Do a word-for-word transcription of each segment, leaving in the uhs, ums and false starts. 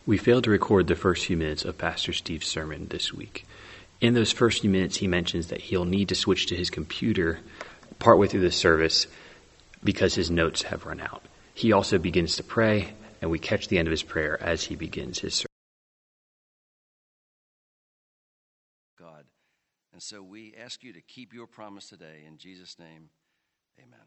We failed to record the first few minutes of Pastor Steve's sermon this week. In those first few minutes, he mentions that he'll need to switch to his computer partway through the service because his notes have run out. He also begins to pray, and we catch the end of his prayer as he begins his sermon. God. And so we ask you to keep your promise today. In Jesus' name, amen.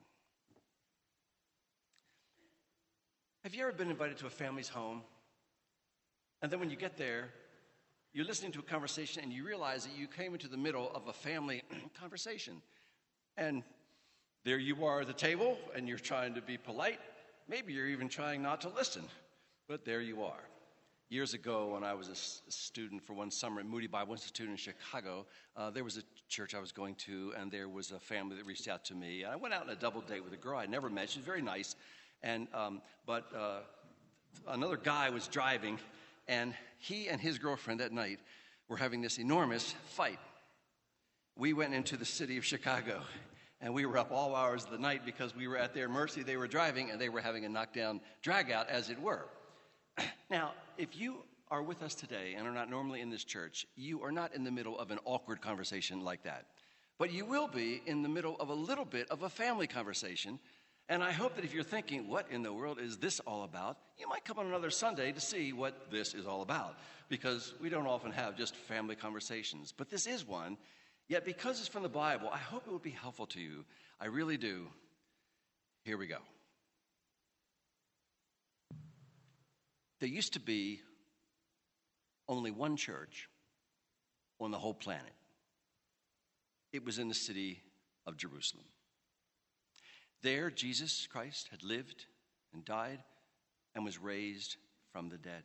Have you ever been invited to a family's home? And then when you get there, you're listening to a conversation and you realize that you came into the middle of a family conversation. And there you are at the table and you're trying to be polite. Maybe you're even trying not to listen, but there you are. Years ago, when I was a student for one summer at Moody Bible Institute in Chicago, uh, there was a church I was going to, and there was a family that reached out to me. And I went out on a double date with a girl I'd never met. She was very nice. And um, but uh, another guy was driving, and he and his girlfriend that night were having this enormous fight. We went into the city of Chicago, and we were up all hours of the night because we were at their mercy. They were driving, and they were having a knockdown drag-out, as it were. Now, if you are with us today and are not normally in this church, you are not in the middle of an awkward conversation like that. But you will be in the middle of a little bit of a family conversation. And I hope that if you're thinking, what in the world is this all about? You might come on another Sunday to see what this is all about, because we don't often have just family conversations. But this is one, yet because it's from the Bible, I hope it will be helpful to you. I really do. Here we go. There used to be only one church on the whole planet. It was in the city of Jerusalem. There, Jesus Christ had lived and died and was raised from the dead.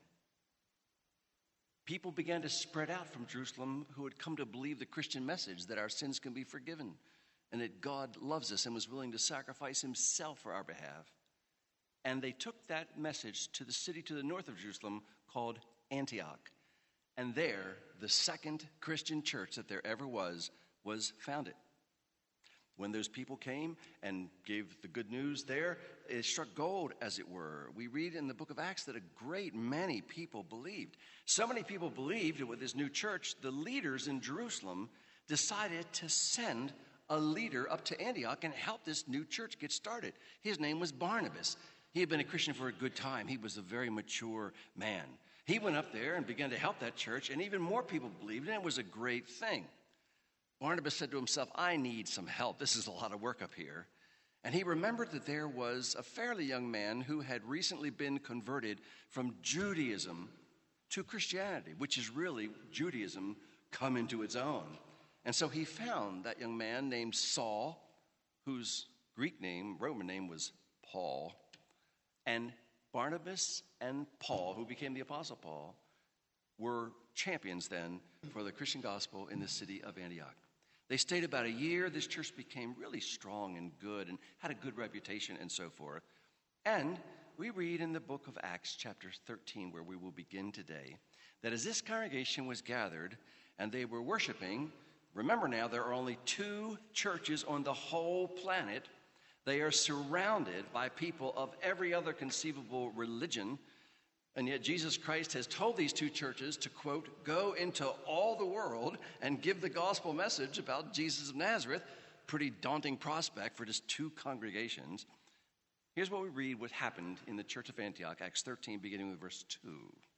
People began to spread out from Jerusalem who had come to believe the Christian message that our sins can be forgiven and that God loves us and was willing to sacrifice himself for our behalf. And they took that message to the city to the north of Jerusalem called Antioch. And there, the second Christian church that there ever was, was founded. When those people came and gave the good news there, it struck gold, as it were. We read in the book of Acts that a great many people believed. So many people believed that with this new church, the leaders in Jerusalem decided to send a leader up to Antioch and help this new church get started. His name was Barnabas. He had been a Christian for a good time. He was a very mature man. He went up there and began to help that church, and even more people believed, and it was a great thing. Barnabas said to himself, I need some help. This is a lot of work up here. And he remembered that there was a fairly young man who had recently been converted from Judaism to Christianity, which is really Judaism come into its own. And so he found that young man named Saul, whose Greek name, Roman name was Paul. And Barnabas and Paul, who became the Apostle Paul, were champions then for the Christian gospel in the city of Antioch. They stayed about a year. This church became really strong and good and had a good reputation and so forth. And we read in the book of Acts chapter thirteen, where we will begin today, that as this congregation was gathered and they were worshiping, remember now there are only two churches on the whole planet. They are surrounded by people of every other conceivable religion. And yet Jesus Christ has told these two churches to, quote, go into all the world and give the gospel message about Jesus of Nazareth. Pretty daunting prospect for just two congregations. Here's what we read what happened in the church of Antioch, Acts thirteen, beginning with verse two.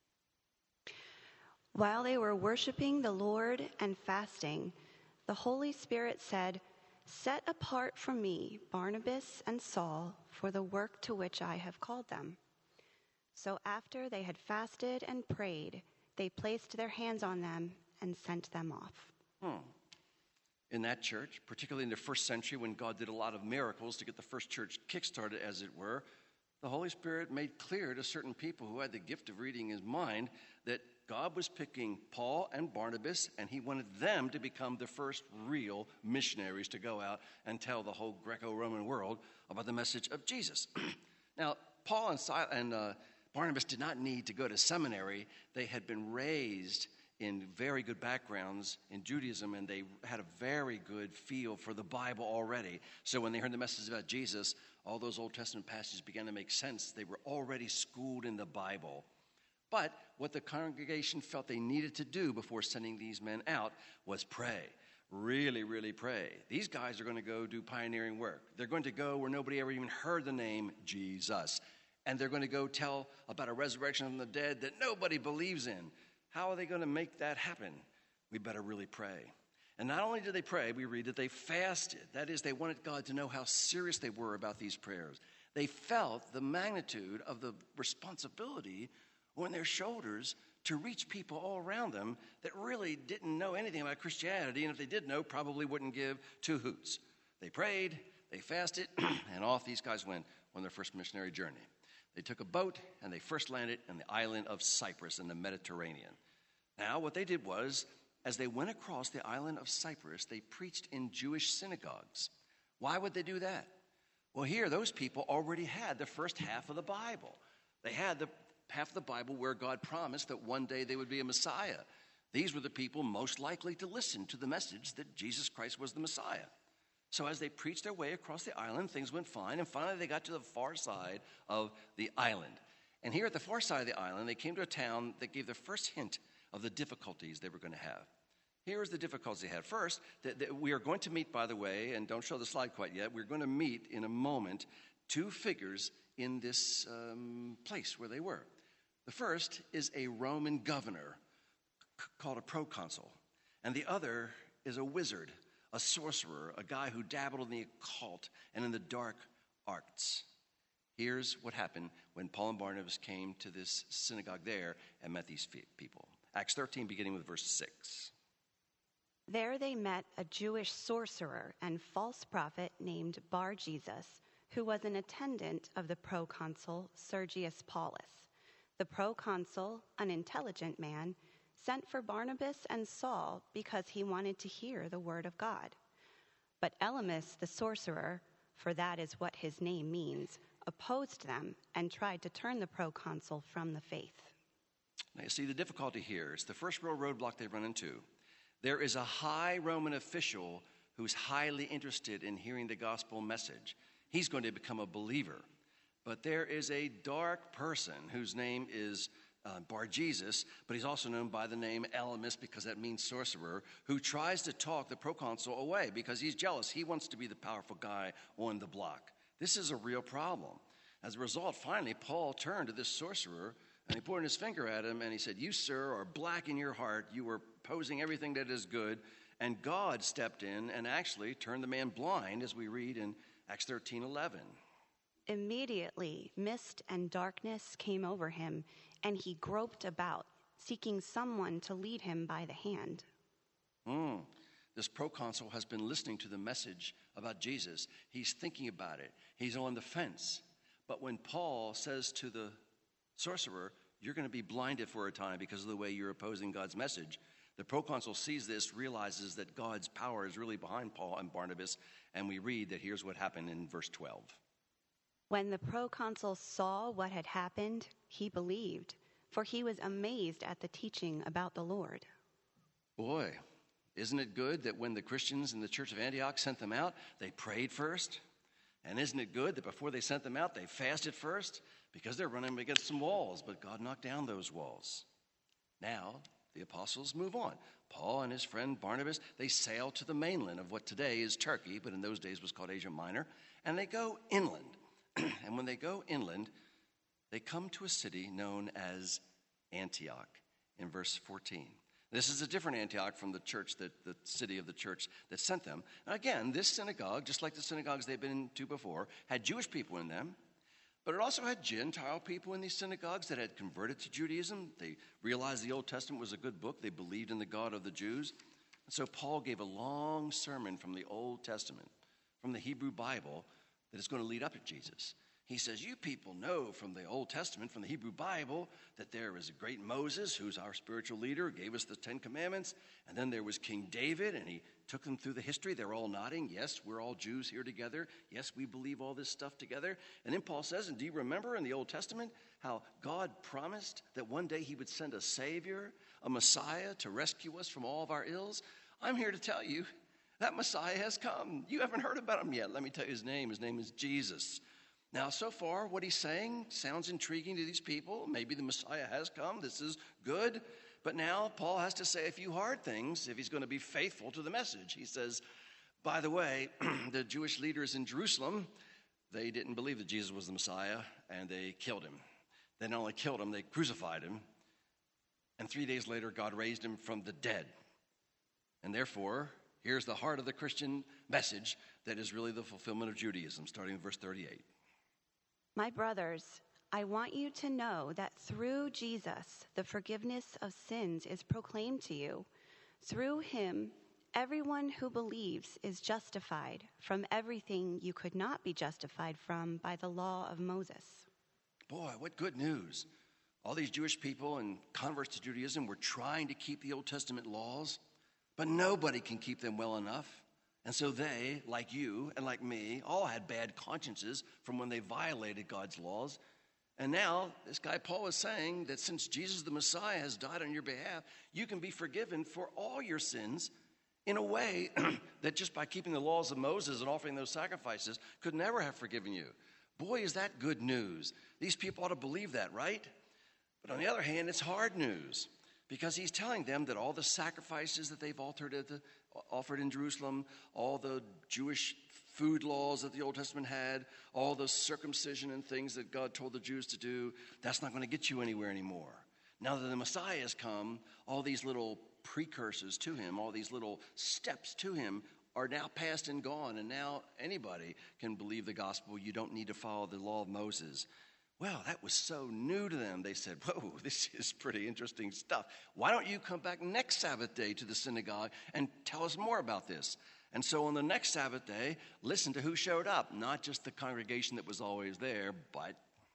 While they were worshiping the Lord and fasting, the Holy Spirit said, set apart from me Barnabas and Saul for the work to which I have called them. So after they had fasted and prayed, they placed their hands on them and sent them off. Hmm. In that church, particularly in the first century when God did a lot of miracles to get the first church kick-started, as it were, the Holy Spirit made clear to certain people who had the gift of reading his mind that God was picking Paul and Barnabas, and he wanted them to become the first real missionaries to go out and tell the whole Greco-Roman world about the message of Jesus. Now, Paul and, Sil- and uh, Barnabas did not need to go to seminary. They had been raised in very good backgrounds in Judaism, and they had a very good feel for the Bible already. So when they heard the message about Jesus, all those Old Testament passages began to make sense. They were already schooled in the Bible. But what the congregation felt they needed to do before sending these men out was pray. Really, really pray. These guys are going to go do pioneering work. They're going to go where nobody ever even heard the name Jesus. And they're going to go tell about a resurrection from the dead that nobody believes in. How are they going to make that happen? We better really pray. And not only did they pray, we read that they fasted. That is, they wanted God to know how serious they were about these prayers. They felt the magnitude of the responsibility on their shoulders to reach people all around them that really didn't know anything about Christianity, and if they did know, probably wouldn't give two hoots. They prayed, they fasted, and off these guys went on their first missionary journey. They took a boat, and they first landed on the island of Cyprus in the Mediterranean. Now, what they did was, as they went across the island of Cyprus, they preached in Jewish synagogues. Why would they do that? Well, here, those people already had the first half of the Bible. They had the half of the Bible where God promised that one day they would be a Messiah. These were the people most likely to listen to the message that Jesus Christ was the Messiah. So as they preached their way across the island, things went fine, and finally they got to the far side of the island. And here at the far side of the island, they came to a town that gave the first hint of the difficulties they were going to have. Here is the difficulties they had. First, that, that we are going to meet, by the way, and don't show the slide quite yet, we're going to meet in a moment two figures in this um, place where they were. The first is a Roman governor c- called a proconsul, and the other is a wizard, a sorcerer, a guy who dabbled in the occult and in the dark arts. Here's what happened when Paul and Barnabas came to this synagogue there and met these people. Acts thirteen, beginning with verse six. There they met a Jewish sorcerer and false prophet named Bar-Jesus, who was an attendant of the proconsul Sergius Paulus. The proconsul, an intelligent man, sent for Barnabas and Saul because he wanted to hear the word of God. But Elymas the sorcerer, for that is what his name means, opposed them and tried to turn the proconsul from the faith. Now you see the difficulty here. It's the first real roadblock they run into. There is a high Roman official who's highly interested in hearing the gospel message. He's going to become a believer. But there is a dark person whose name is uh, Bar-Jesus, but he's also known by the name Elymas because that means sorcerer, who tries to talk the proconsul away because he's jealous. He wants to be the powerful guy on the block. This is a real problem. As a result, finally, Paul turned to this sorcerer and he pointed his finger at him and he said, "You, sir, are black in your heart. You are opposing everything that is good." And God stepped in and actually turned the man blind, as we read in Acts thirteen eleven. Immediately, mist and darkness came over him, and he groped about, seeking someone to lead him by the hand. Mm. This proconsul has been listening to the message about Jesus. He's thinking about it. He's on the fence. But when Paul says to the sorcerer, "You're going to be blinded for a time because of the way you're opposing God's message," the proconsul sees this, realizes that God's power is really behind Paul and Barnabas, and we read that here's what happened in verse twelve. When the proconsul saw what had happened, he believed, for he was amazed at the teaching about the Lord. Boy, isn't it good that when the Christians in the church of Antioch sent them out, they prayed first? And isn't it good that before they sent them out, they fasted first? Because they're running against some walls, but God knocked down those walls. Now, the apostles move on. Paul and his friend Barnabas, they sail to the mainland of what today is Turkey, but in those days was called Asia Minor, and they go inland. And when they go inland, they come to a city known as Antioch in verse fourteen. This is a different Antioch from the church, that the city of the church that sent them. And again, this synagogue, just like the synagogues they've been to before, had Jewish people in them, but it also had Gentile people in these synagogues that had converted to Judaism. They realized the Old Testament was a good book. They believed in the God of the Jews. And so Paul gave a long sermon from the Old Testament, from the Hebrew Bible, that is going to lead up to Jesus. He says, "You people know from the Old Testament, from the Hebrew Bible, that there is a great Moses, who's our spiritual leader, gave us the Ten Commandments. And then there was King David, and he took them through the history. They're all nodding. Yes, we're all Jews here together. Yes, we believe all this stuff together." And then Paul says, "And do you remember in the Old Testament how God promised that one day he would send a Savior, a Messiah, to rescue us from all of our ills? I'm here to tell you that Messiah has come. You haven't heard about him yet. Let me tell you his name. His name is Jesus. Now, so far, what he's saying sounds intriguing to these people. Maybe the Messiah has come. This is good. But now Paul has to say a few hard things if he's going to be faithful to the message. He says, by the way, the Jewish leaders in Jerusalem, they didn't believe that Jesus was the Messiah, and they killed him. They not only killed him, they crucified him. And three days later, God raised him from the dead. And therefore, here's the heart of the Christian message that is really the fulfillment of Judaism, starting in verse thirty-eight. My brothers, I want you to know that through Jesus, the forgiveness of sins is proclaimed to you. Through him, everyone who believes is justified from everything you could not be justified from by the law of Moses. Boy, what good news. All these Jewish people and converts to Judaism were trying to keep the Old Testament laws, but nobody can keep them well enough. And so they, like you and like me, all had bad consciences from when they violated God's laws. And now this guy Paul is saying that since Jesus the Messiah has died on your behalf, you can be forgiven for all your sins in a way that just by keeping the laws of Moses and offering those sacrifices could never have forgiven you. Boy, is that good news. These people ought to believe that, right? But on the other hand, it's hard news because he's telling them that all the sacrifices that they've altered at the, offered in Jerusalem, all the Jewish food laws that the Old Testament had, all the circumcision and things that God told the Jews to do, that's not going to get you anywhere anymore. Now that the Messiah has come, all these little precursors to him, all these little steps to him are now past and gone, and now anybody can believe the gospel. You don't need to follow the law of Moses. Well, that was so new to them. They said, whoa, this is pretty interesting stuff. Why don't you come back next Sabbath day to the synagogue and tell us more about this? And so on the next Sabbath day, listen to who showed up, not just the congregation that was always there, but...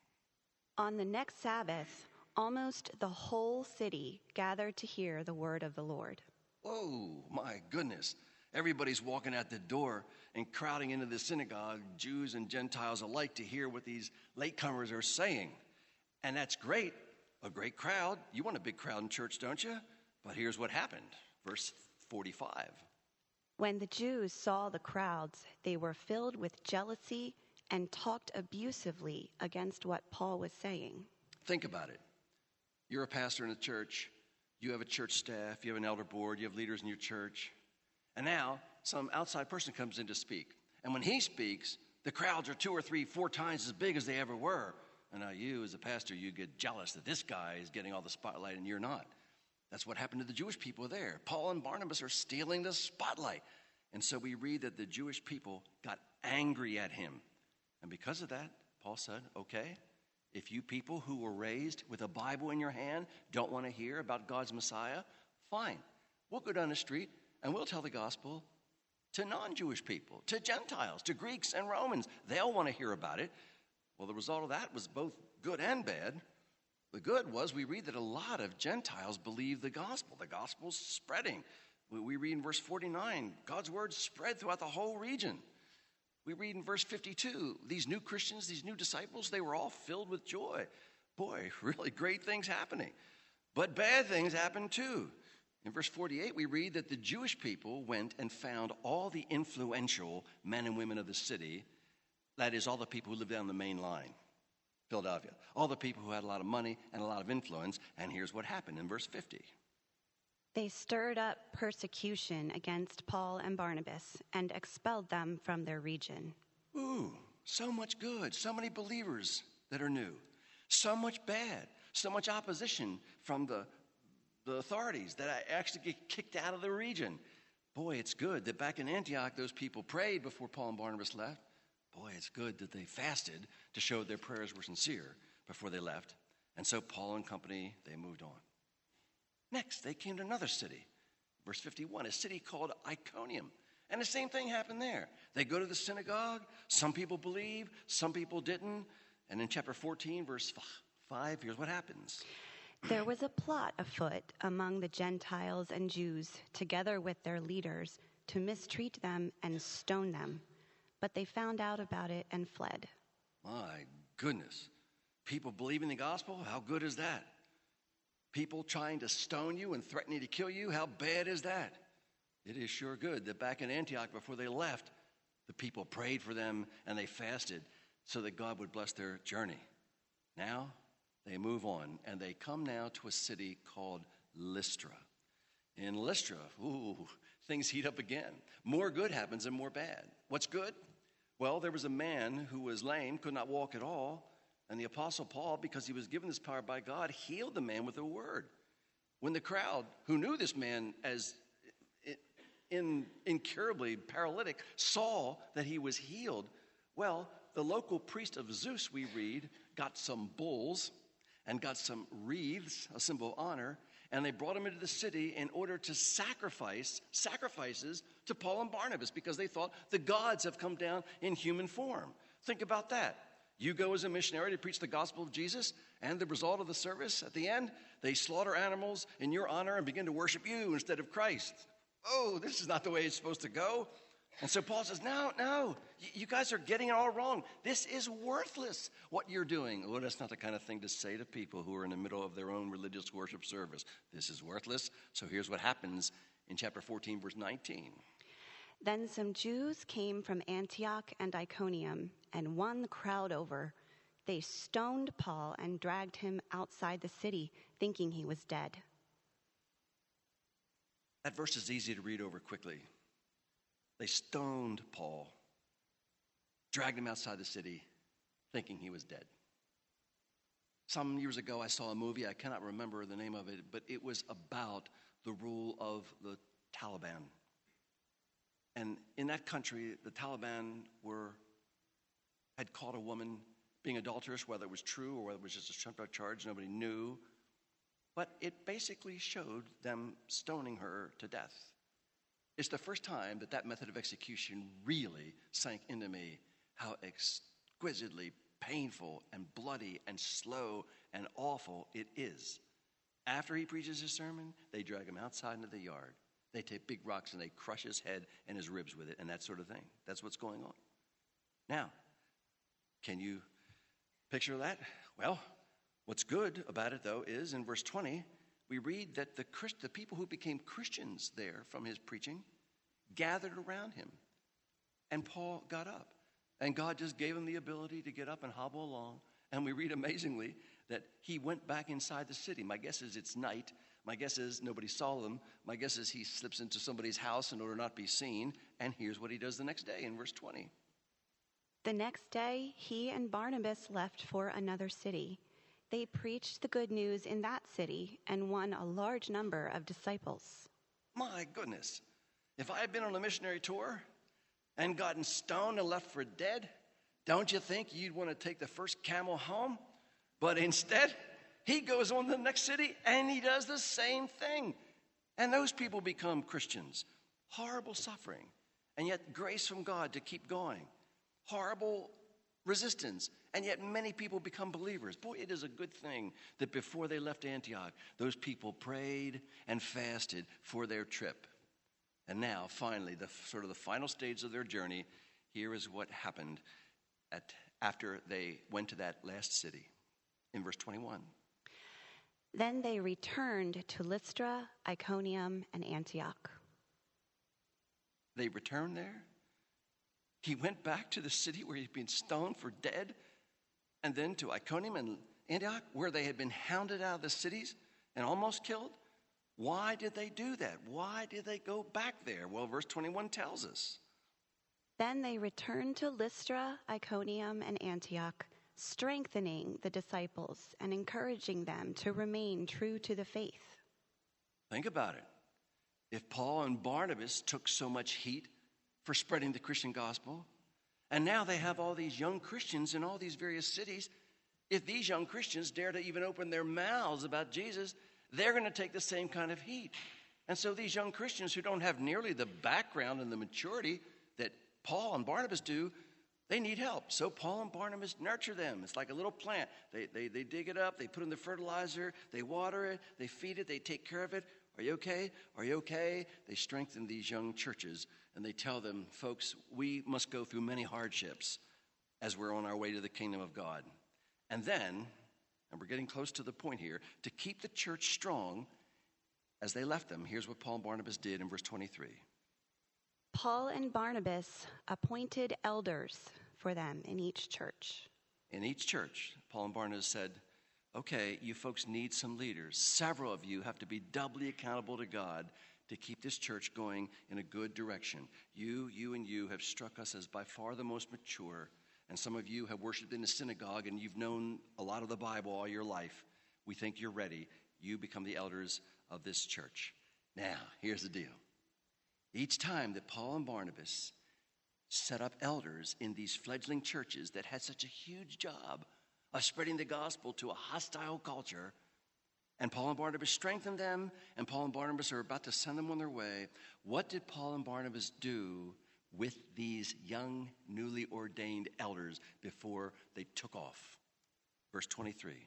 On the next Sabbath, almost the whole city gathered to hear the word of the Lord. Oh, my goodness. Everybody's walking out the door and crowding into the synagogue, Jews and Gentiles alike, to hear what these latecomers are saying. And that's great, a great crowd. You want a big crowd in church, don't you? But here's what happened, verse forty-five. When the Jews saw the crowds, they were filled with jealousy and talked abusively against what Paul was saying. Think about it. You're a pastor in a church. You have a church staff. You have an elder board. You have leaders in your church. And now some outside person comes in to speak. And when he speaks, the crowds are two or three, four times as big as they ever were. And now you, as a pastor, you get jealous that this guy is getting all the spotlight and you're not. That's what happened to the Jewish people there. Paul and Barnabas are stealing the spotlight. And so we read that the Jewish people got angry at him. And because of that, Paul said, okay, if you people who were raised with a Bible in your hand don't want to hear about God's Messiah, fine. We'll go down the street and we'll tell the gospel to non-Jewish people, to Gentiles, to Greeks and Romans. They'll want to hear about it. Well, the result of that was both good and bad. The good was we read that a lot of Gentiles believe the gospel. The gospel's spreading. We read in verse forty-nine, God's word spread throughout the whole region. We read in verse fifty-two, these new Christians, these new disciples, they were all filled with joy. Boy, really great things happening. But bad things happened too. In verse forty-eight, we read that the Jewish people went and found all the influential men and women of the city. That is, all the people who lived down the main line, Philadelphia. All the people who had a lot of money and a lot of influence. And here's what happened in verse fifty. They stirred up persecution against Paul and Barnabas and expelled them from their region. Ooh, so much good, so many believers that are new. So much bad, so much opposition from the the authorities that I actually get kicked out of the region. Boy, it's good that back in Antioch, those people prayed before Paul and Barnabas left. Boy, it's good that they fasted to show their prayers were sincere before they left. And so Paul and company, they moved on. Next, they came to another city. Verse fifty-one, a city called Iconium. And the same thing happened there. They go to the synagogue. Some people believe, some people didn't. And in chapter fourteen, verse five, here's what happens. There was a plot afoot among the Gentiles and Jews, together with their leaders, to mistreat them and stone them. But they found out about it and fled. My goodness. People believing the gospel? How good is that? People trying to stone you and threatening to kill you? How bad is that? It is sure good that back in Antioch, before they left, the people prayed for them and they fasted. so that God would bless their journey. Now they move on, and they come now to a city called Lystra. In Lystra, ooh, things heat up again. More good happens than more bad. What's good? Well, there was a man who was lame, could not walk at all, and the Apostle Paul, because he was given this power by God, healed the man with a word. When the crowd, who knew this man as in, incurably paralytic, saw that he was healed, well, the local priest of Zeus, we read, got some bulls and got some wreaths, a symbol of honor, and they brought him into the city in order to sacrifice sacrifices to Paul and Barnabas because they thought the gods have come down in human form. Think about that. You go as a missionary to preach the gospel of Jesus, and the result of the service at the end, they slaughter animals in your honor and begin to worship you instead of Christ. Oh, this is not the way it's supposed to go. And so Paul says, no, no, you guys are getting it all wrong. This is worthless, what you're doing. Well, that's not the kind of thing to say to people who are in the middle of their own religious worship service. This is worthless. So here's what happens in chapter fourteen, verse nineteen. Then some Jews came from Antioch and Iconium and won the crowd over. They stoned Paul and dragged him outside the city, thinking he was dead. That verse is easy to read over quickly. They stoned Paul, dragged him outside the city, thinking he was dead. Some years ago, I saw a movie, I cannot remember the name of it, but it was about the rule of the Taliban. And in that country, the Taliban were had caught a woman being adulterous, whether it was true or whether it was just a trumped-up charge, nobody knew. But it basically showed them stoning her to death. It's the first time that that method of execution really sank into me how exquisitely painful and bloody and slow and awful it is. After he preaches his sermon, they drag him outside into the yard. They take big rocks and they crush his head and his ribs with it and that sort of thing. That's what's going on. Now, can you picture that? Well, what's good about it, though, is in verse twenty, we read that the, Christ, the people who became Christians there from his preaching gathered around him. And Paul got up. And God just gave him the ability to get up and hobble along. And we read amazingly that he went back inside the city. My guess is it's night. My guess is nobody saw him. My guess is he slips into somebody's house in order not to be seen. And here's what he does the next day in verse twenty. The next day, he and Barnabas left for another city. They preached the good news in that city and won a large number of disciples. My goodness. If I had been on a missionary tour and gotten stoned and left for dead, don't you think you'd want to take the first camel home? But instead, he goes on to the next city and he does the same thing. And those people become Christians. Horrible suffering, and yet grace from God to keep going. Horrible resistance, and yet many people become believers. Boy, it is a good thing that before they left Antioch, those people prayed and fasted for their trip. And now, finally, the sort of the final stage of their journey, here is what happened at, after they went to that last city. In verse twenty-one. Then they returned to Lystra, Iconium, and Antioch. They returned there? He went back to the city where he'd been stoned for dead, and then to Iconium and Antioch, where they had been hounded out of the cities and almost killed. Why did they do that? Why did they go back there? Well, verse twenty-one tells us. Then they returned to Lystra, Iconium, and Antioch, strengthening the disciples and encouraging them to remain true to the faith. Think about it. If Paul and Barnabas took so much heat for spreading the Christian gospel, and now they have all these young Christians in all these various cities, if these young Christians dare to even open their mouths about Jesus, they're going to take the same kind of heat. And so these young Christians who don't have nearly the background and the maturity that Paul and Barnabas do, they need help. So Paul and Barnabas nurture them. It's like a little plant. They, they, they dig it up, they put in the fertilizer, they water it, they feed it, they take care of it. Are you okay? Are you okay? They strengthen these young churches, and they tell them, folks, we must go through many hardships as we're on our way to the kingdom of God. And then, and we're getting close to the point here, to keep the church strong as they left them, here's what Paul and Barnabas did in verse twenty-three. Paul and Barnabas appointed elders for them in each church. In each church, Paul and Barnabas said, okay, you folks need some leaders. Several of you have to be doubly accountable to God to keep this church going in a good direction. You, you, and you have struck us as by far the most mature, and some of you have worshiped in the synagogue, and you've known a lot of the Bible all your life. We think you're ready. You become the elders of this church. Now, here's the deal. Each time that Paul and Barnabas set up elders in these fledgling churches that had such a huge job of spreading the gospel to a hostile culture, and Paul and Barnabas strengthened them, and Paul and Barnabas are about to send them on their way, what did Paul and Barnabas do with these young, newly ordained elders before they took off? Verse twenty-three.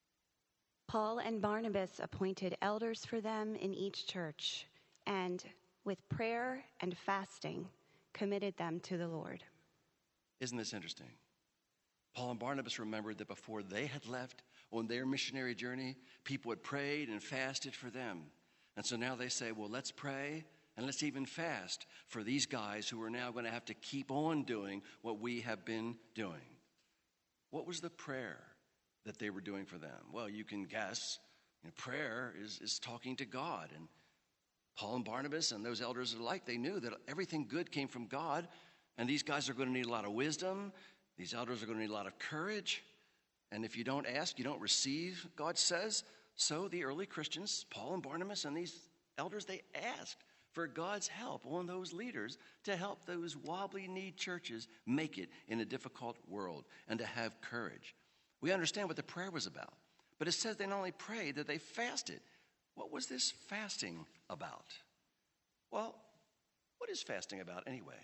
Paul and Barnabas appointed elders for them in each church, and with prayer and fasting committed them to the Lord. Isn't this interesting? Paul and Barnabas remembered that before they had left on their missionary journey, people had prayed and fasted for them. And so now they say, well, let's pray and let's even fast for these guys who are now going to have to keep on doing what we have been doing. What was the prayer that they were doing for them? Well, you can guess. You know, prayer is, is talking to God. And Paul and Barnabas and those elders alike, they knew that everything good came from God, and these guys are going to need a lot of wisdom. These elders are going to need a lot of courage. And if you don't ask, you don't receive, God says. So the early Christians, Paul and Barnabas and these elders, they asked for God's help on those leaders to help those wobbly knee churches make it in a difficult world and to have courage. We understand what the prayer was about. But it says they not only prayed, that they fasted. What was this fasting about? Well, what is fasting about anyway?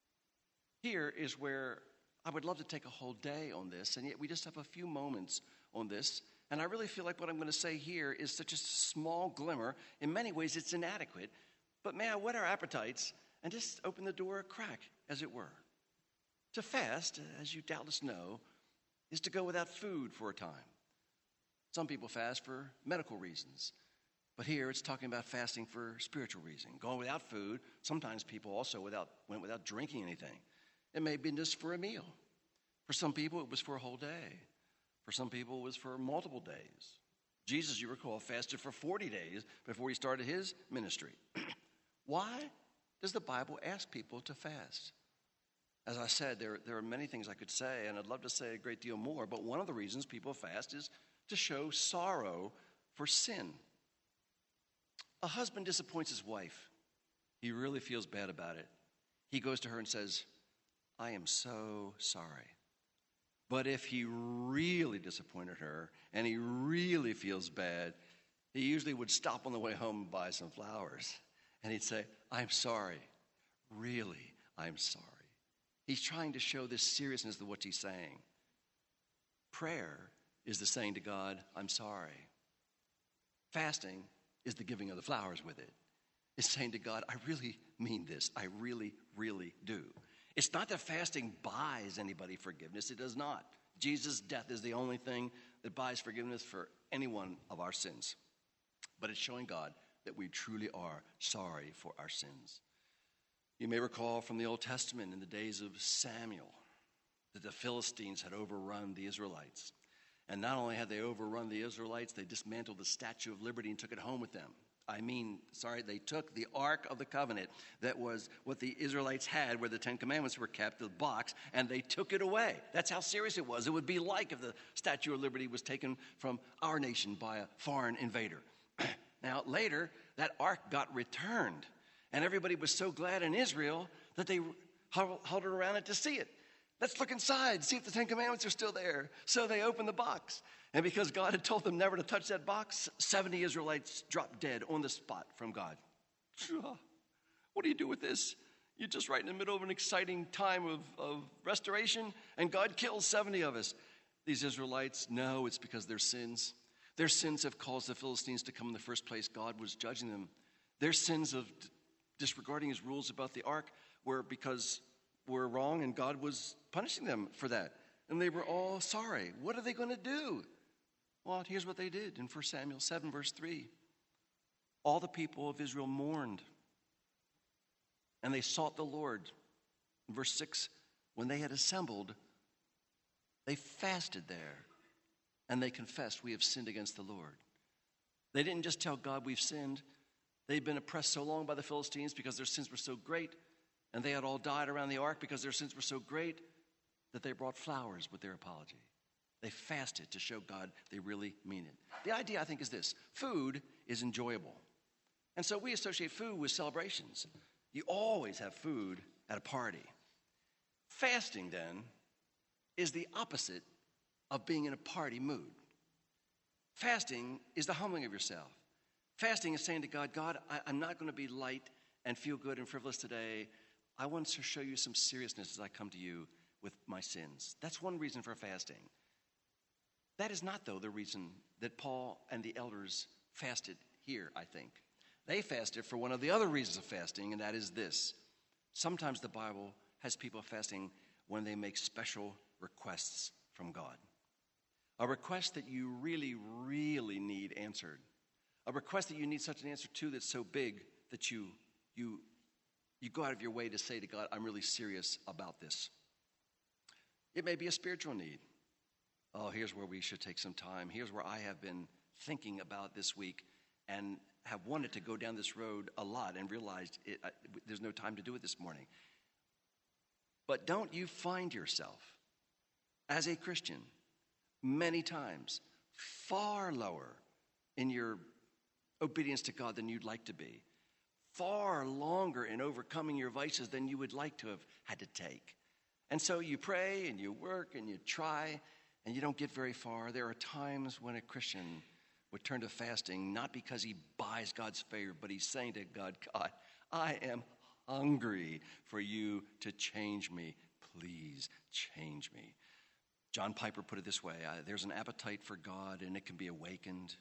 Here is where I would love to take a whole day on this, and yet we just have a few moments on this. And I really feel like what I'm going to say here is such a small glimmer. In many ways, it's inadequate. But may I whet our appetites and just open the door a crack, as it were. To fast, as you doubtless know, is to go without food for a time. Some people fast for medical reasons. But here it's talking about fasting for spiritual reason. Going without food. Sometimes people also without went without drinking anything. It may have been just for a meal. For some people, it was for a whole day. For some people, it was for multiple days. Jesus, you recall, fasted for forty days before he started his ministry. Why does the Bible ask people to fast? As I said, there, there are many things I could say, and I'd love to say a great deal more, but one of the reasons people fast is to show sorrow for sin. A husband disappoints his wife. He really feels bad about it. He goes to her and says, I am so sorry. But if he really disappointed her and he really feels bad, he usually would stop on the way home and buy some flowers. And he'd say, I'm sorry. Really, I'm sorry. He's trying to show this seriousness of what he's saying. Prayer is the saying to God, I'm sorry. Fasting is the giving of the flowers with it. It's saying to God, I really mean this. I really, really do. It's not that fasting buys anybody forgiveness. It does not. Jesus' death is the only thing that buys forgiveness for any one of our sins. But it's showing God that we truly are sorry for our sins. You may recall from the Old Testament in the days of Samuel that the Philistines had overrun the Israelites. And not only had they overrun the Israelites, they dismantled the Statue of Liberty and took it home with them. I mean, sorry, they took the Ark of the Covenant, that was what the Israelites had, where the Ten Commandments were kept, the box, and they took it away. That's how serious it was. It would be like if the Statue of Liberty was taken from our nation by a foreign invader. Now, later, that Ark got returned, and everybody was so glad in Israel that they huddled around it to see it. Let's look inside, see if the Ten Commandments are still there. So they opened the box. And because God had told them never to touch that box, seventy Israelites dropped dead on the spot from God. What do you do with this? You're just right in the middle of an exciting time of, of restoration, and God kills seventy of us. These Israelites, no, it's because of their sins. Their sins have caused the Philistines to come in the first place. God was judging them. Their sins of disregarding his rules about the ark were because were wrong, and God was punishing them for that. And they were all sorry. What are they going to do? Well, here's what they did in First Samuel seven, verse three. All the people of Israel mourned, and they sought the Lord. In verse six, when they had assembled, they fasted there, and they confessed, we have sinned against the Lord. They didn't just tell God we've sinned. They'd been oppressed so long by the Philistines because their sins were so great, and they had all died around the ark because their sins were so great, that they brought flowers with their apology. They fasted to show God they really mean it. The idea, I think, is this. Food is enjoyable. And so we associate food with celebrations. You always have food at a party. Fasting, then, is the opposite of being in a party mood. Fasting is the humbling of yourself. Fasting is saying to God, God, I, I'm not going to be light and feel good and frivolous today. I want to show you some seriousness as I come to you with my sins. That's one reason for fasting. That is not, though, the reason that Paul and the elders fasted here, I think. They fasted for one of the other reasons of fasting, and that is this. Sometimes the Bible has people fasting when they make special requests from God. A request that you really, really need answered. A request that you need such an answer to that's so big that you, you, you go out of your way to say to God, I'm really serious about this. It may be a spiritual need. Oh, here's where we should take some time. Here's where I have been thinking about this week and have wanted to go down this road a lot and realized it, I, there's no time to do it this morning. But don't you find yourself, as a Christian, many times far lower in your obedience to God than you'd like to be, far longer in overcoming your vices than you would like to have had to take. And so you pray and you work and you try and you don't get very far. There are times when a Christian would turn to fasting, not because he buys God's favor, but he's saying to God, God, I am hungry for you to change me. Please change me. John Piper put it this way, uh, there's an appetite for God and it can be awakened.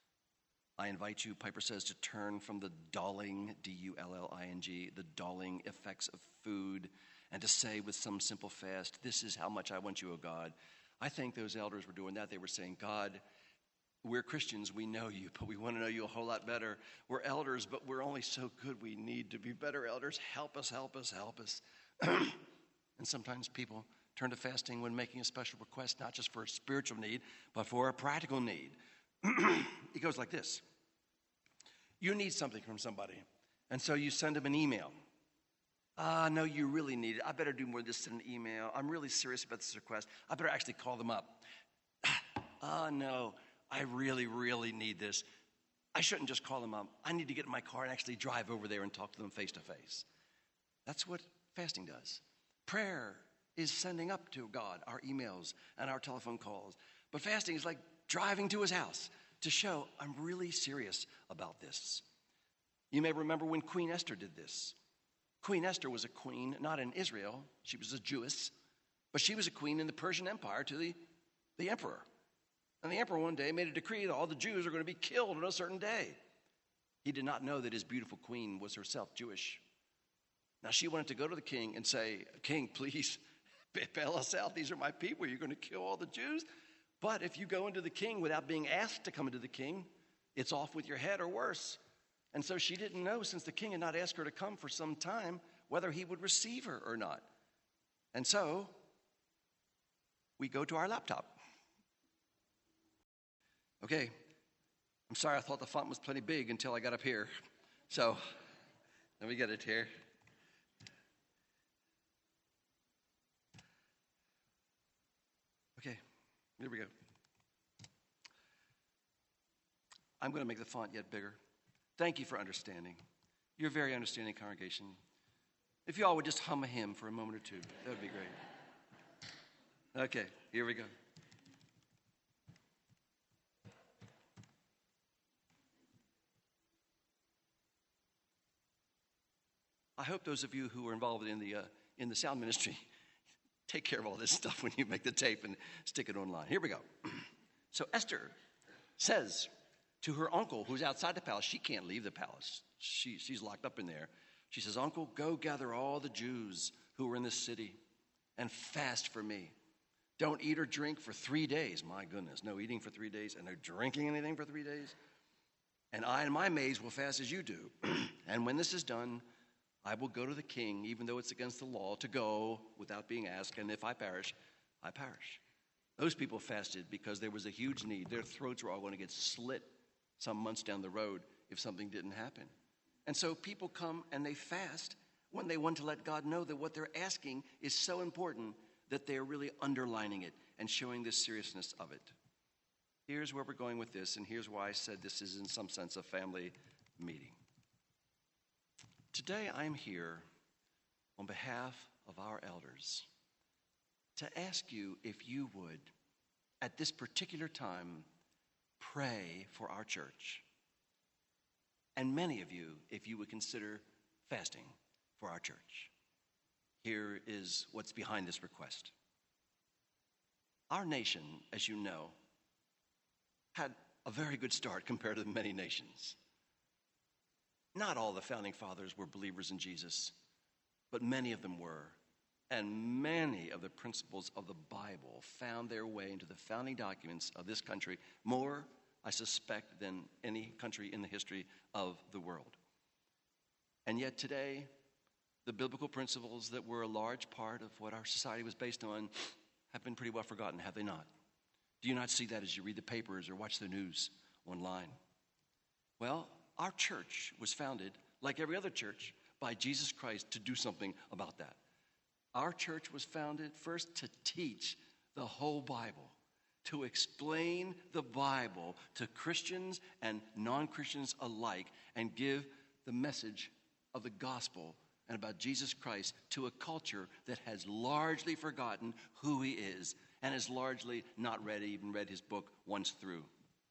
I invite you, Piper says, to turn from the dulling, D U L L I N G, the dulling effects of food, and to say with some simple fast, this is how much I want you, O God. I think those elders were doing that. They were saying, God, we're Christians, we know you, but we want to know you a whole lot better. We're elders, but we're only so good. We need to be better elders. Help us, help us, help us. And sometimes people turn to fasting when making a special request, not just for a spiritual need, but for a practical need. It goes like this. You need something from somebody, and so you send them an email. Ah, uh, no, you really need it. I better do more than just send an email. I'm really serious about this request. I better actually call them up. Ah, uh, no, I really, really need this. I shouldn't just call them up. I need to get in my car and actually drive over there and talk to them face to face. That's what fasting does. Prayer is sending up to God our emails and our telephone calls. But fasting is like driving to his house to show I'm really serious about this. You may remember when Queen Esther did this. Queen Esther was a queen, not in Israel. She was a Jewess. But she was a queen in the Persian Empire to the, the emperor. And the emperor one day made a decree that all the Jews are going to be killed on a certain day. He did not know that his beautiful queen was herself Jewish. Now she wanted to go to the king and say, King, please bail us out. These are my people. You're going to kill all the Jews. But if you go into the king without being asked to come into the king, it's off with your head or worse. And so she didn't know, since the king had not asked her to come for some time, whether he would receive her or not. And so we go to our laptop. Okay, I'm sorry, I thought the font was plenty big until I got up here. So let me get it here. Okay, here we go. I'm going to make the font yet bigger. Thank you for understanding. You're a very understanding congregation. If you all would just hum a hymn for a moment or two, that would be great. Okay, here we go. I hope those of you who are involved in the uh, in the sound ministry take care of all this stuff when you make the tape and stick it online. Here we go. So Esther says to her uncle, who's outside the palace, she can't leave the palace. She, she's locked up in there. She says, Uncle, go gather all the Jews who are in this city and fast for me. Don't eat or drink for three days. My goodness, no eating for three days and no drinking anything for three days. And I and my maids will fast as you do. And when this is done, I will go to the king, even though it's against the law, to go without being asked, and if I perish, I perish. Those people fasted because there was a huge need. Their throats were all going to get slit some months down the road if something didn't happen. And so people come and they fast when they want to let God know that what they're asking is so important that they're really underlining it and showing the seriousness of it. Here's where we're going with this, and here's why I said this is in some sense a family meeting. Today I'm here on behalf of our elders to ask you if you would, at this particular time, pray for our church. And many of you, if you would consider fasting for our church. Here is what's behind this request. Our nation, as you know, had a very good start compared to many nations. Not all the founding fathers were believers in Jesus, but many of them were. And many of the principles of the Bible found their way into the founding documents of this country, more, I suspect, than any country in the history of the world. And yet today, the biblical principles that were a large part of what our society was based on have been pretty well forgotten, have they not? Do you not see that as you read the papers or watch the news online? Well, our church was founded, like every other church, by Jesus Christ to do something about that. Our church was founded first to teach the whole Bible, to explain the Bible to Christians and non-Christians alike, and give the message of the gospel and about Jesus Christ to a culture that has largely forgotten who he is and has largely not read, even read his book once through.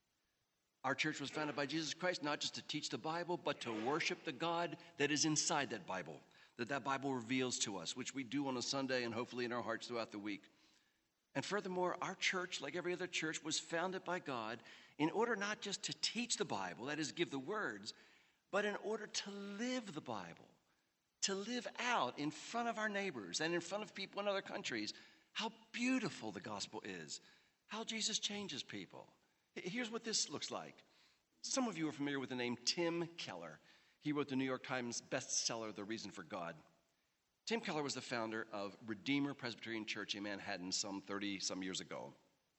Our church was founded by Jesus Christ not just to teach the Bible, but to worship the God that is inside that Bible, that that Bible reveals to us, which we do on a Sunday and hopefully in our hearts throughout the week. And furthermore, our church, like every other church, was founded by God in order not just to teach the Bible, that is, give the words, but in order to live the Bible, to live out in front of our neighbors and in front of people in other countries how beautiful the gospel is, how Jesus changes people. Here's what this looks like. Some of you are familiar with the name Tim Keller. He wrote the New York Times bestseller, The Reason for God. Tim Keller was the founder of Redeemer Presbyterian Church in Manhattan some thirty-some years ago.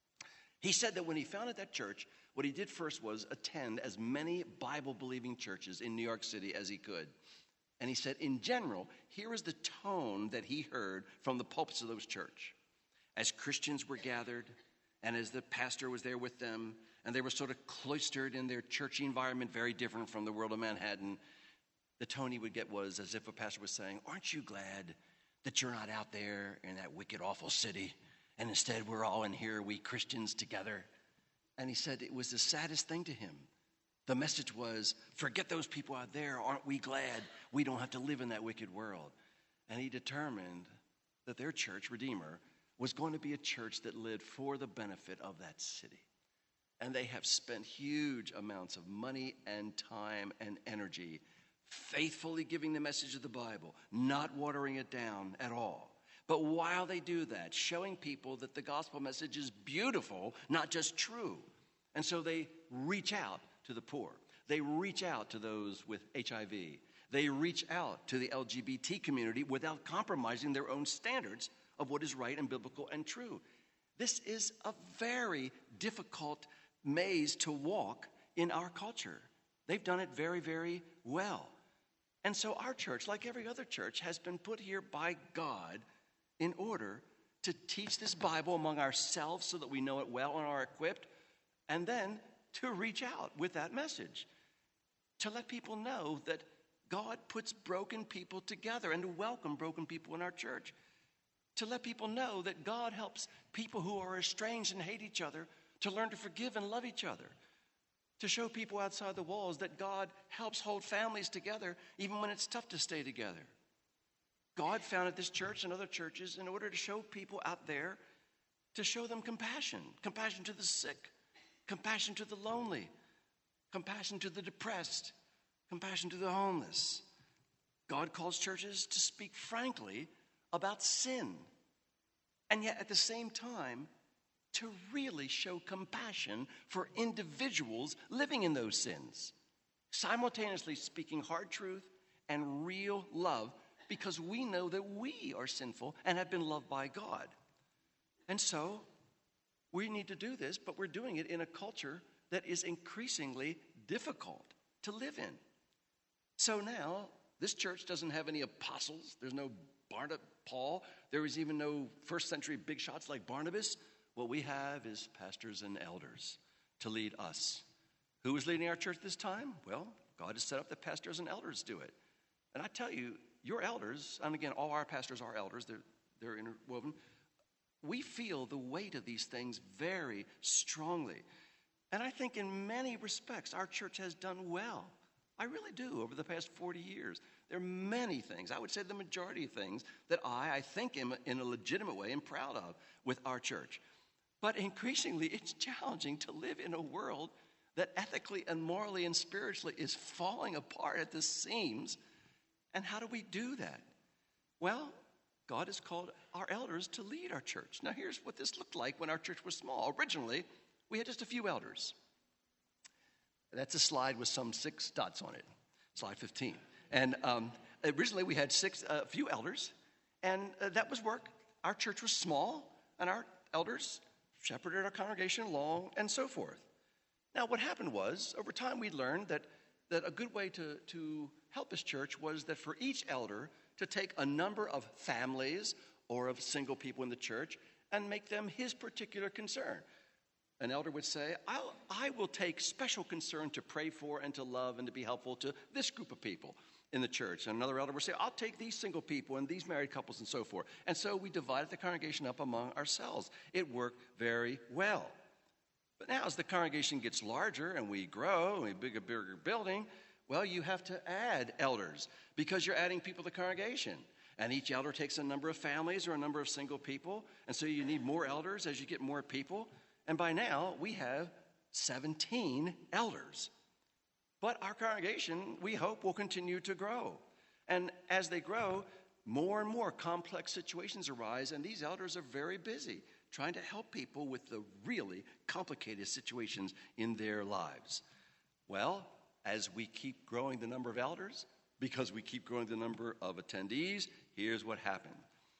He said that when he founded that church, what he did first was attend as many Bible-believing churches in New York City as he could. And he said, in general, here is the tone that he heard from the pulpits of those churches. As Christians were gathered, and as the pastor was there with them, and they were sort of cloistered in their churchy environment, very different from the world of Manhattan, the tone he would get was as if a pastor was saying, aren't you glad that you're not out there in that wicked, awful city, and instead we're all in here, we Christians together? And he said it was the saddest thing to him. The message was, forget those people out there, aren't we glad we don't have to live in that wicked world? And he determined that their church, Redeemer, was going to be a church that lived for the benefit of that city. And they have spent huge amounts of money and time and energy faithfully giving the message of the Bible, not watering it down at all. But while they do that, showing people that the gospel message is beautiful, not just true. And so they reach out to the poor. They reach out to those with H I V. They reach out to the L G B T community without compromising their own standards of what is right and biblical and true. This is a very difficult maze to walk in our culture. They've done it very, very well. And so our church, like every other church, has been put here by God in order to teach this Bible among ourselves so that we know it well and are equipped, and then to reach out with that message, to let people know that God puts broken people together and to welcome broken people in our church, to let people know that God helps people who are estranged and hate each other to learn to forgive and love each other, to show people outside the walls that God helps hold families together even when it's tough to stay together. God founded this church and other churches in order to show people out there, to show them compassion, compassion to the sick, compassion to the lonely, compassion to the depressed, compassion to the homeless. God calls churches to speak frankly about sin, and yet at the same time, to really show compassion for individuals living in those sins, simultaneously speaking hard truth and real love because we know that we are sinful and have been loved by God. And so we need to do this, but we're doing it in a culture that is increasingly difficult to live in. So now, this church doesn't have any apostles. There's no Barnabas, Paul. There is even no first century big shots like Barnabas. What we have is pastors and elders to lead us. Who is leading our church this time? Well, God has set up that pastors and elders do it. And I tell you, your elders, and again, all our pastors are elders. They're, they're interwoven. We feel the weight of these things very strongly. And I think in many respects, our church has done well. I really do over the past forty years. There are many things, I would say the majority of things, that I, I think am in a legitimate way am proud of with our church. But increasingly, it's challenging to live in a world that ethically and morally and spiritually is falling apart at the seams. And how do we do that? Well, God has called our elders to lead our church. Now, here's what this looked like when our church was small. Originally, we had just a few elders. That's a slide with some six dots on it, slide fifteen. And um, originally, we had six, a uh, few elders, and uh, that was work. Our church was small, and our elders shepherded our congregation along, and so forth. Now, what happened was, over time, we learned that, that a good way to, to help this church was that for each elder to take a number of families or of single people in the church and make them his particular concern. An elder would say, I'll, I will take special concern to pray for and to love and to be helpful to this group of people in the church. And another elder would say, I'll take these single people and these married couples and so forth. And so we divided the congregation up among ourselves. It worked very well. But now as the congregation gets larger and we grow and we build a bigger building, well, you have to add elders because you're adding people to the congregation. And each elder takes a number of families or a number of single people. And so you need more elders as you get more people. And by now, we have seventeen elders. But our congregation, we hope, will continue to grow. And as they grow, more and more complex situations arise, and these elders are very busy trying to help people with the really complicated situations in their lives. Well, as we keep growing the number of elders, because we keep growing the number of attendees, here's what happened.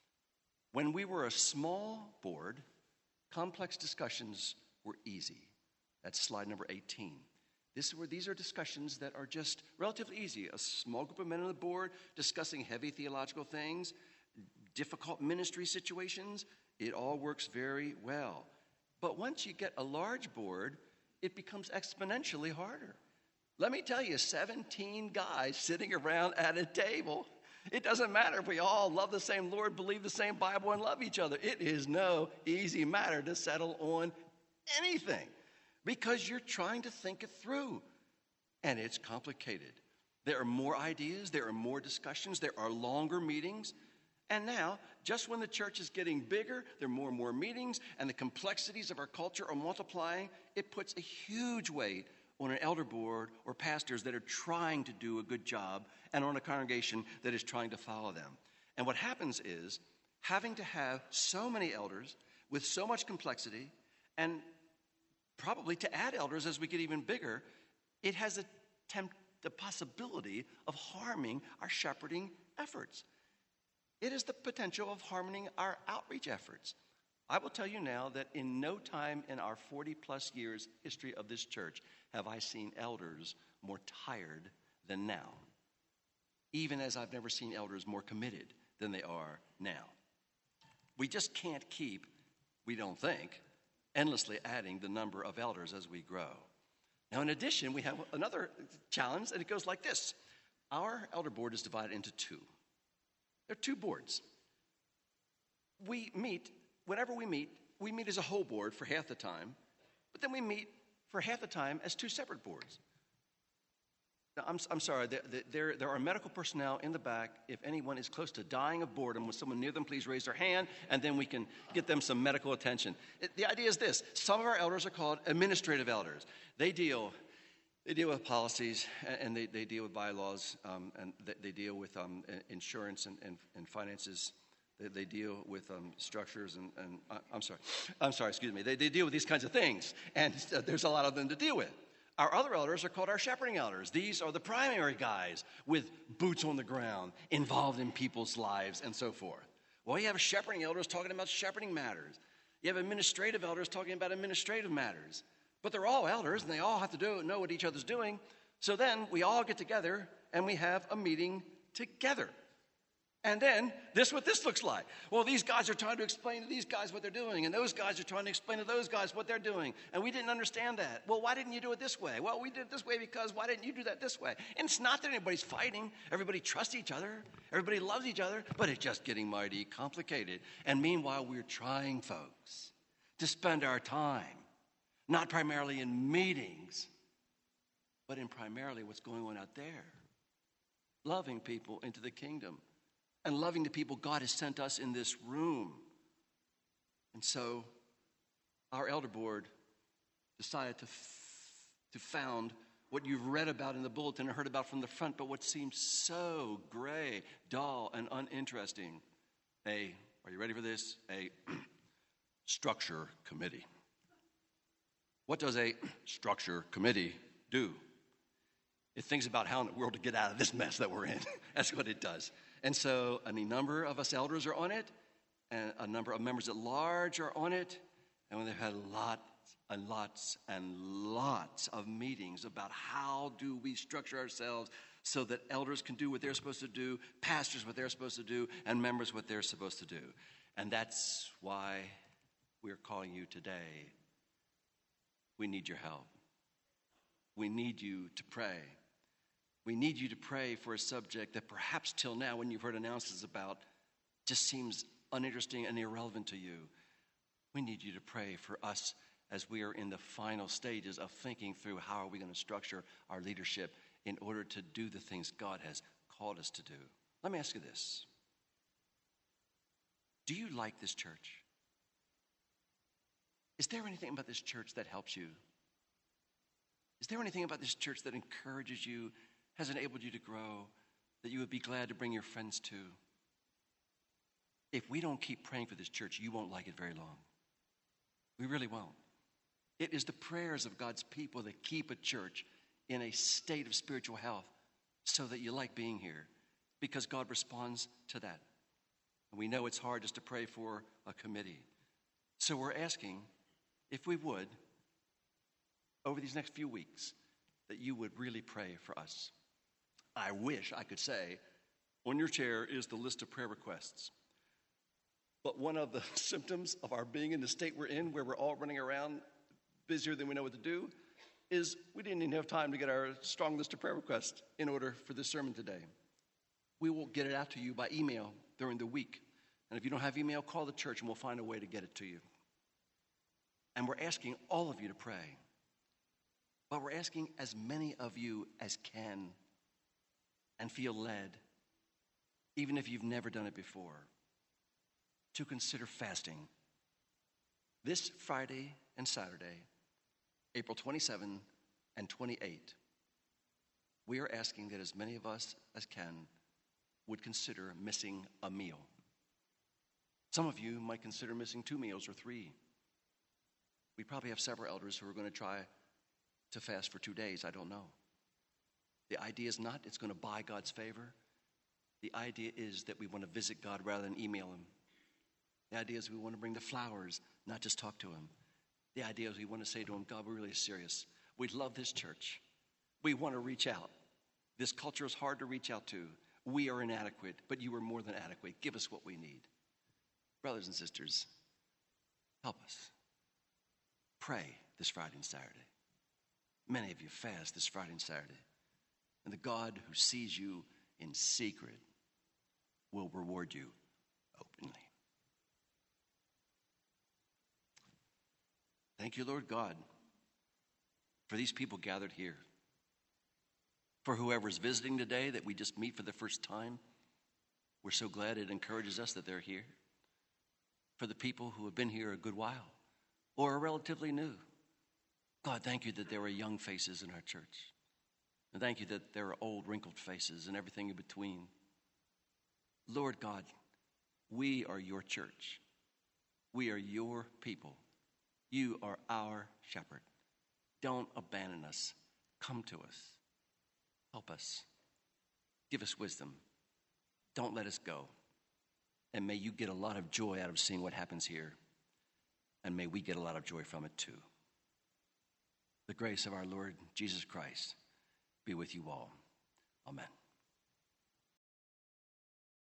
When we were a small board, complex discussions were easy. That's slide number eighteen. This, these are discussions that are just relatively easy. A small group of men on the board discussing heavy theological things, difficult ministry situations. It all works very well. But once you get a large board, it becomes exponentially harder. Let me tell you, seventeen guys sitting around at a table. It doesn't matter if we all love the same Lord, believe the same Bible, and love each other. It is no easy matter to settle on anything because you're trying to think it through, and it's complicated. There are more ideas. There are more discussions. There are longer meetings. And now, just when the church is getting bigger, there are more and more meetings, and the complexities of our culture are multiplying. It puts a huge weight on an elder board or pastors that are trying to do a good job and on a congregation that is trying to follow them. And what happens is having to have so many elders with so much complexity and probably to add elders as we get even bigger, it has a temp- the possibility of harming our shepherding efforts. It is the potential of harming our outreach efforts. I will tell you now that in no time in our forty-plus years history of this church have I seen elders more tired than now, even as I've never seen elders more committed than they are now. We just can't keep, we don't think, endlessly adding the number of elders as we grow. Now, in addition, we have another challenge, and it goes like this. Our elder board is divided into two. There are two boards. We meet, whenever we meet, we meet as a whole board for half the time, but then we meet for half the time as two separate boards. Now, I'm, I'm sorry, there, there, there are medical personnel in the back. If anyone is close to dying of boredom with someone near them, please raise their hand, and then we can get them some medical attention. It, the idea is this. Some of our elders are called administrative elders. They deal they deal with policies, and they, they deal with bylaws, um, and they, they deal with um, insurance and, and, and finances. They, they deal with um, structures and, and uh, I'm sorry, I'm sorry, excuse me. They, they deal with these kinds of things, and uh, there's a lot of them to deal with. Our other elders are called our shepherding elders. These are the primary guys with boots on the ground, involved in people's lives and so forth. Well, you have shepherding elders talking about shepherding matters. You have administrative elders talking about administrative matters. But they're all elders, and they all have to do know what each other's doing. So then we all get together, and we have a meeting together. And then this is what this looks like. Well, these guys are trying to explain to these guys what they're doing, and those guys are trying to explain to those guys what they're doing, and we didn't understand that. Well, why didn't you do it this way? Well, we did it this way because why didn't you do that this way? And it's not that anybody's fighting. Everybody trusts each other. Everybody loves each other, but it's just getting mighty complicated. And meanwhile, we're trying, folks, to spend our time not primarily in meetings, but in primarily what's going on out there, loving people into the kingdom. And loving the people God has sent us in this room. And so our elder board decided to, f- to found what you've read about in the bulletin and heard about from the front, but what seems so gray, dull, and uninteresting. A, are you ready for this? A structure committee. What does a structure committee do? It thinks about how in the world to get out of this mess that we're in. That's what it does. And so a number of us elders are on it, and a number of members at large are on it, and they've had lots and lots and lots of meetings about how do we structure ourselves so that elders can do what they're supposed to do, pastors what they're supposed to do, and members what they're supposed to do. And that's why we're calling you today. We need your help. We need you to pray. We need you to pray for a subject that perhaps till now, when you've heard announcements about, just seems uninteresting and irrelevant to you. We need you to pray for us as we are in the final stages of thinking through how are we going to structure our leadership in order to do the things God has called us to do. Let me ask you this. Do you like this church? Is there anything about this church that helps you? Is there anything about this church that encourages you, has enabled you to grow, that you would be glad to bring your friends to? If we don't keep praying for this church, you won't like it very long. We really won't. It is the prayers of God's people that keep a church in a state of spiritual health so that you like being here, because God responds to that. And we know it's hard just to pray for a committee. So we're asking, if we would, over these next few weeks, that you would really pray for us. I wish I could say, on your chair is the list of prayer requests. But one of the symptoms of our being in the state we're in, where we're all running around busier than we know what to do, is we didn't even have time to get our strong list of prayer requests in order for this sermon today. We will get it out to you by email during the week. And if you don't have email, call the church and we'll find a way to get it to you. And we're asking all of you to pray. But we're asking as many of you as can and feel led, even if you've never done it before, to consider fasting. This Friday and Saturday, April twenty-seventh and twenty-eighth, we are asking that as many of us as can would consider missing a meal. Some of you might consider missing two meals or three. We probably have several elders who are going to try to fast for two days. I don't know. The idea is not it's going to buy God's favor. The idea is that we want to visit God rather than email him. The idea is we want to bring the flowers, not just talk to him. The idea is we want to say to him, God, we're really serious. We love this church. We want to reach out. This culture is hard to reach out to. We are inadequate, but you are more than adequate. Give us what we need. Brothers and sisters, help us. Pray this Friday and Saturday. Many of you fast this Friday and Saturday. And the God who sees you in secret will reward you openly. Thank you, Lord God, for these people gathered here. For whoever's visiting today that we just meet for the first time, we're so glad it encourages us that they're here. For the people who have been here a good while or are relatively new, God, thank you that there are young faces in our church. And thank you that there are old, wrinkled faces and everything in between. Lord God, we are your church. We are your people. You are our shepherd. Don't abandon us. Come to us. Help us. Give us wisdom. Don't let us go. And may you get a lot of joy out of seeing what happens here. And may we get a lot of joy from it too. The grace of our Lord Jesus Christ be with you all. Amen.